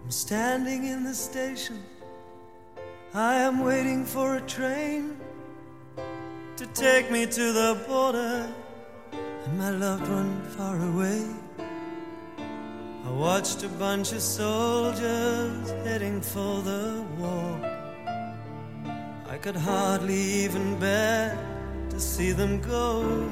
I'm standing in the station. I am waiting for a train to take me to the border and my loved one far away. I watched a bunch of soldiers heading for the war. I could hardly even bear to see them go.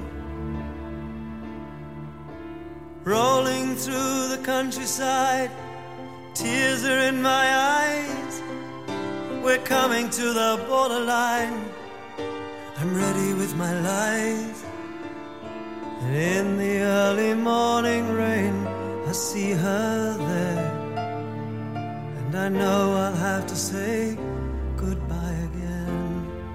Rolling through the countryside, tears are in my eyes. We're coming to the borderline. I'm ready with my life. And in the early morning rain, I see her there. And I know I'll have to say goodbye again.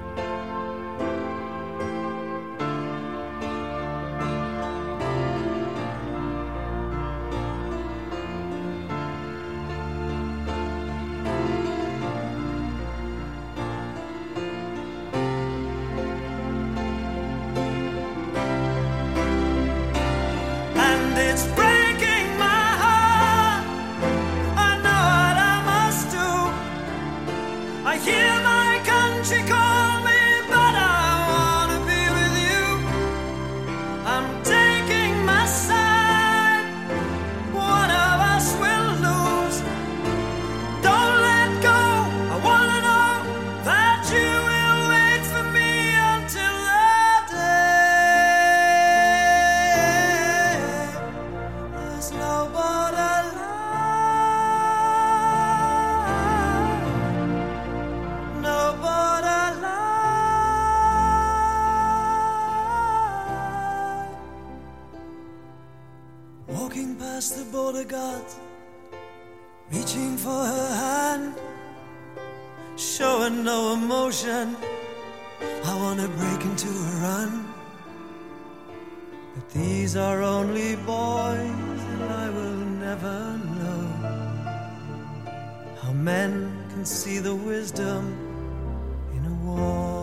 It's breaking my heart. I know what I must do. I hear my country call me, but I wanna be with you. I'm taking my side. One of us will lose. Don't let go. I wanna know that you will wait for me until that day. There's no borderline, no borderline. Walking past the border guards, reaching for her hand, showing no emotion. I wanna break into a run. But these are only boys, and I will never know how men can see the wisdom in a war.